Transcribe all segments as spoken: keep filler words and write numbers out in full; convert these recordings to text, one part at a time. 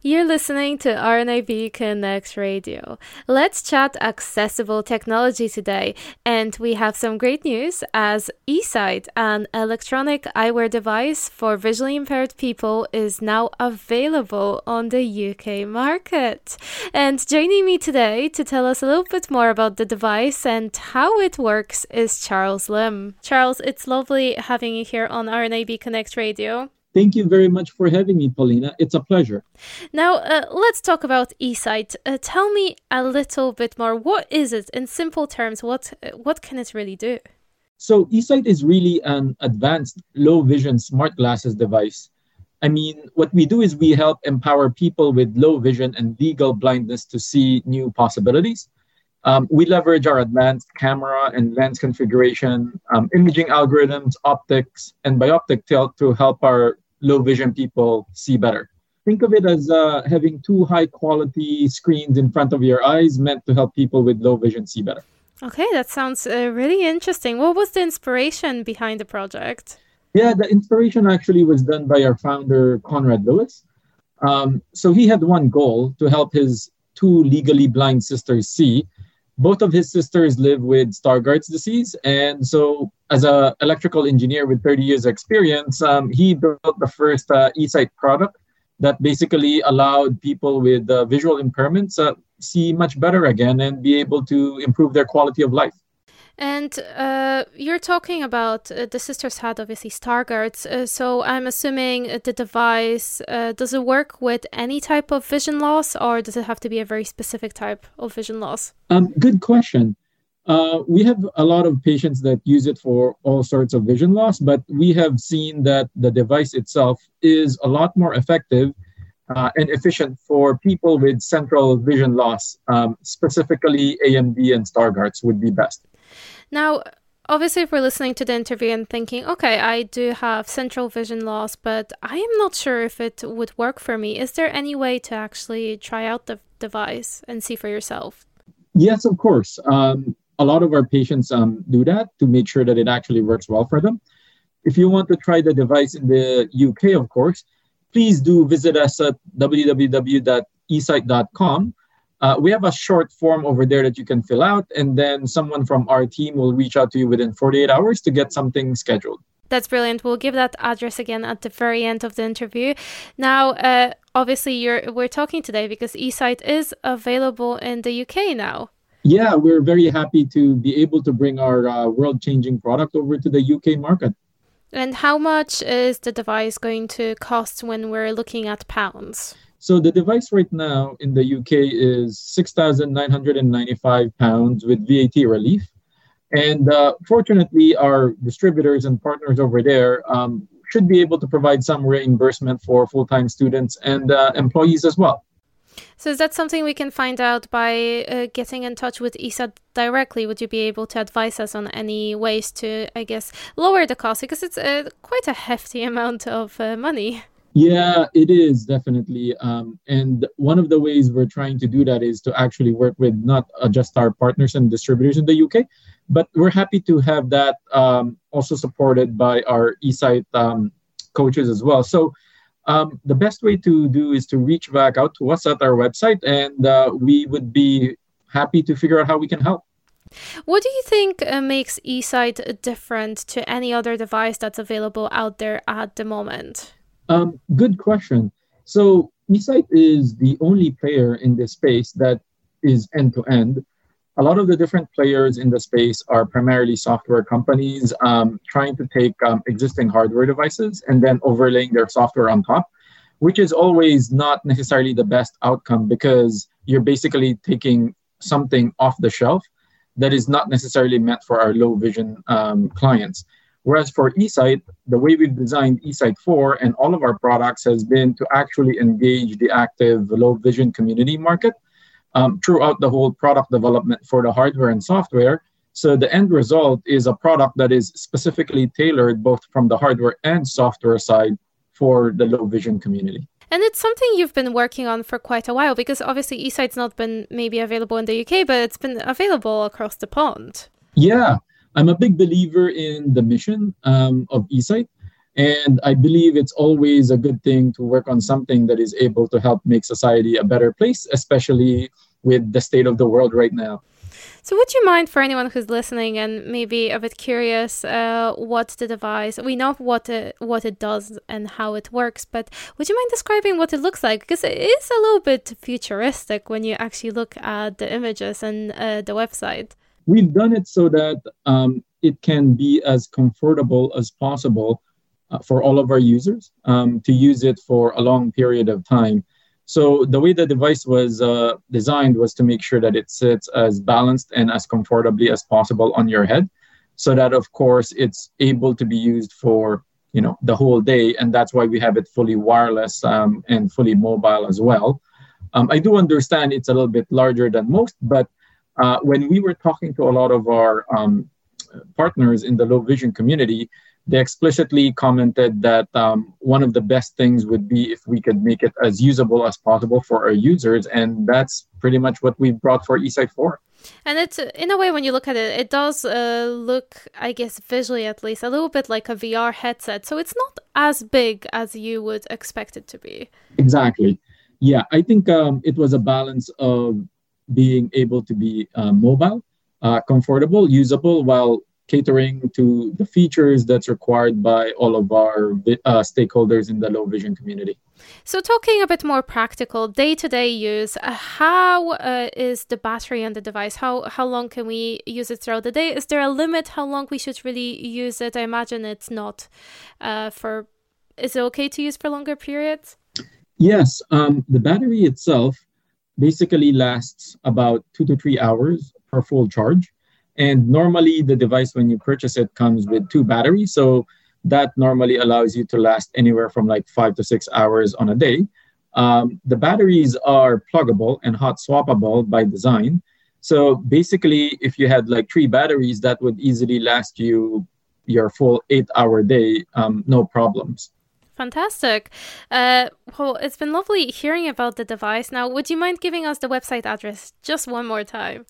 You're listening to R N A B Connect Radio. Let's chat accessible technology today, and we have some great news as eSight, an electronic eyewear device for visually impaired people, is now available on the U K market. And joining me today to tell us a little bit more about the device and how it works is Charles Lim. Charles, it's lovely having you here on R N A B Connect Radio. Thank you very much for having me, Paulina. It's a pleasure. Now, uh, let's talk about eSight. Uh, tell me a little bit more. What is it? In simple terms, what what can it really do? So eSight is really an advanced low vision smart glasses device. I mean, what we do is we help empower people with low vision and legal blindness to see new possibilities. Um, we leverage our advanced camera and lens configuration, um, imaging algorithms, optics, and bioptic tilt to help our low vision people see better. Think of it as uh, having two high quality screens in front of your eyes meant to help people with low vision see better. Okay, that sounds uh, really interesting. What was the inspiration behind the project? Yeah, the inspiration actually was done by our founder, Conrad Lewis. Um, so he had one goal: to help his two legally blind sisters see. Both of his sisters live with Stargardt's disease. And so as an electrical engineer with thirty years experience, um, he built the first uh, eSight product that basically allowed people with uh, visual impairments uh, see much better again and be able to improve their quality of life. And uh, you're talking about uh, the sisters had obviously Stargardt's, uh, so I'm assuming the device, uh, does it work with any type of vision loss, or does it have to be a very specific type of vision loss? Um, good question. Uh, we have a lot of patients that use it for all sorts of vision loss, but we have seen that the device itself is a lot more effective uh, and efficient for people with central vision loss, um, specifically A M D and Stargardt's would be best. Now, obviously, if we're listening to the interview and thinking, okay, I do have central vision loss, but I am not sure if it would work for me. Is there any way to actually try out the device and see for yourself? Yes, of course. Um, a lot of our patients um, do that to make sure that it actually works well for them. If you want to try the device in the U K, of course, please do visit us at w w w dot e sight dot com. Uh, we have a short form over there that you can fill out, and then someone from our team will reach out to you within forty-eight hours to get something scheduled. That's brilliant. We'll give that address again at the very end of the interview. Now, uh, obviously, you're we're talking today because eSight is available in the U K now. Yeah, we're very happy to be able to bring our uh, world-changing product over to the U K market. And how much is the device going to cost when we're looking at pounds? So the device right now in the U K is six thousand nine hundred ninety-five pounds with V A T relief. And uh, fortunately, our distributors and partners over there um, should be able to provide some reimbursement for full-time students and uh, employees as well. So is that something we can find out by uh, getting in touch with eSight directly? Would you be able to advise us on any ways to, I guess, lower the cost? Because it's uh, quite a hefty amount of uh, money. Yeah, it is definitely. Um, and one of the ways we're trying to do that is to actually work with not uh, just our partners and distributors in the U K, but we're happy to have that um, also supported by our eSight um, coaches as well. So um, the best way to do is to reach back out to us at our website, and uh, we would be happy to figure out how we can help. What do you think uh, makes eSight different to any other device that's available out there at the moment? Um, good question. So eSight is the only player in this space that is end-to-end. A lot of the different players in the space are primarily software companies um, trying to take um, existing hardware devices and then overlaying their software on top, which is always not necessarily the best outcome because you're basically taking something off the shelf that is not necessarily meant for our low vision um, clients. Whereas for eSight, the way we've designed eSight four and all of our products has been to actually engage the active low vision community market um, throughout the whole product development for the hardware and software. So the end result is a product that is specifically tailored both from the hardware and software side for the low vision community. And it's something you've been working on for quite a while because obviously eSight's not been maybe available in the U K, but it's been available across the pond. Yeah. I'm a big believer in the mission um, of eSight. And I believe it's always a good thing to work on something that is able to help make society a better place, especially with the state of the world right now. So would you mind, for anyone who's listening and maybe a bit curious, uh, what's the device? We know what it, what it does and how it works, but would you mind describing what it looks like? Because it is a little bit futuristic when you actually look at the images and uh, the website. We've done it so that um, it can be as comfortable as possible uh, for all of our users um, to use it for a long period of time. So the way the device was uh, designed was to make sure that it sits as balanced and as comfortably as possible on your head, so that, of course, it's able to be used for, you know, the whole day. And that's why we have it fully wireless um, and fully mobile as well. Um, I do understand it's a little bit larger than most, but uh, when we were talking to a lot of our um, partners in the low vision community, they explicitly commented that um, one of the best things would be if we could make it as usable as possible for our users. And that's pretty much what we've brought for eSight four. And it's, in a way, when you look at it, it does uh, look, I guess, visually at least, a little bit like a V R headset. So it's not as big as you would expect it to be. Exactly. Yeah, I think um, it was a balance of being able to be uh, mobile, uh, comfortable, usable, while catering to the features that's required by all of our uh, stakeholders in the low vision community. So talking a bit more practical, day-to-day use, uh, how uh, is the battery on the device? How how long can we use it throughout the day? Is there a limit how long we should really use it? I imagine it's not uh, for... Is it okay to use for longer periods? Yes. Um, the battery itself basically lasts about two to three hours per full charge. And normally the device, when you purchase it, comes with two batteries. So that normally allows you to last anywhere from like five to six hours on a day. Um, the batteries are pluggable and hot swappable by design. So basically, if you had like three batteries, that would easily last you your full eight hour day, um, no problems. Fantastic. Uh, well, it's been lovely hearing about the device. Now, would you mind giving us the website address just one more time?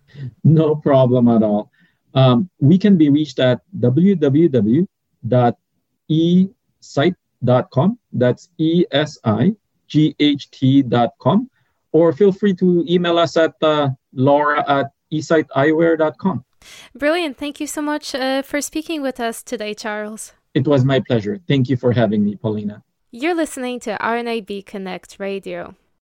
No problem at all. Um, we can be reached at w w w dot e sight dot com. That's E S I G H T dot com. Or feel free to email us at uh, laura at e sight eyewear dot com. Brilliant. Thank you so much uh, for speaking with us today, Charles. It was my pleasure. Thank you for having me, Paulina. You're listening to R N A B Connect Radio.